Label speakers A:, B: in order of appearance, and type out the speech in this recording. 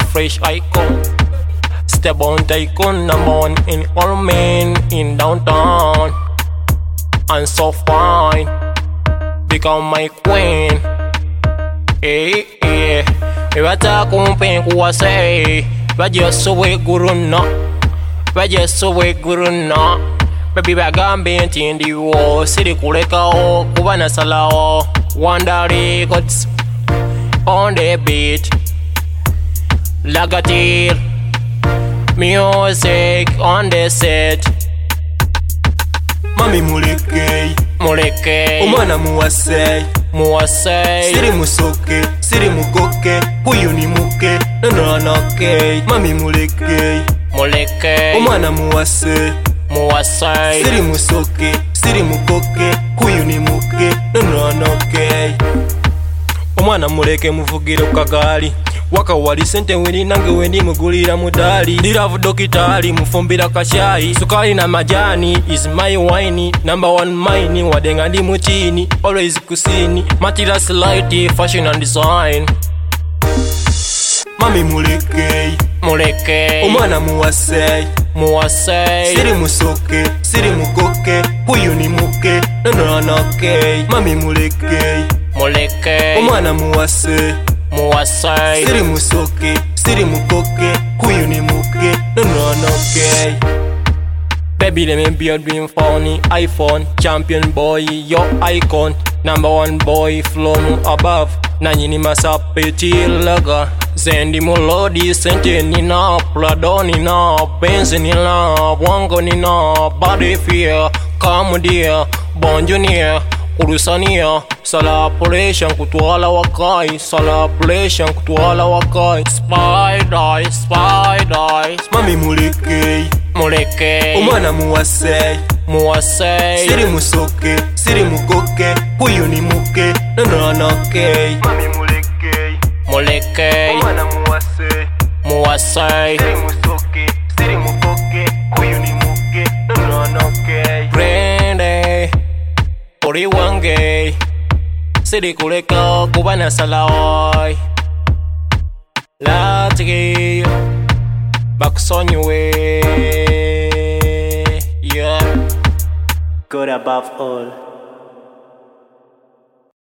A: fresh icon. Step on tycoon, number one in all men in downtown. And so fine, become my queen. Hey, hey, ibata kumpe kuwase. Bajeso we guru no, bajeso we guru no. Baby bagambe ntindi wo, siri kuleka o, kubana salao. Wonder Records on the beat, Lagatir music on the set.
B: Mami muleke,
A: Muleke,
B: umwana muwase,
A: muwase,
B: siri musoke, siri mukoke, huyu ni muke, nono anoke. Mami muleke,
A: muleke,
B: umwana muwase,
A: muwase,
B: siri musoke, siri mukoke, huyu ni muke, nono anoke. Umwana muleke muvugire ku kagaali, waka wali sente weni nange wendi mugulira mudali. Liravu dokitali mufumbira kashayi, sukali na majani is my wine. Number one mine wadenga ndi muchini, always kusini. Materials light, fashion and design. Mami muleke,
A: muleke,
B: umwana muwase,
A: muwase,
B: siri musoke, siri mukoke, huyu ni muke, nono anoke. Mami muleke,
A: muleke,
B: umwana muwase,
A: muwase,
B: siri musoke, siri mukoke, huyu ni muke, nono anoke.
A: baby let me be a dream phony. iPhone, champion boy, your icon. Number one boy from above. Nanyini masapeti laga. Zendi mulodi sente nina, Prado nina, Benz nina, Wango nina, body fear, come dear, bonjour, kurusania, salapulation kutwala wakai, salapulation kutwala wakai. Spider, spider,
B: Mami muleke,
A: muleke,
B: umwana muwase,
A: muwase,
B: siri musoke, siri mukoke, huyu ni muke, nono anoke. Mami muleke,
A: muleke,
B: umwana muwase,
A: muwase,
B: siri musoke, siri mukoke, huyu ni muke, nono anoke.
A: Brande, uri wange, siri kuleka kubana salawai. Latiki, bakusonywe, yeah.
C: God above all.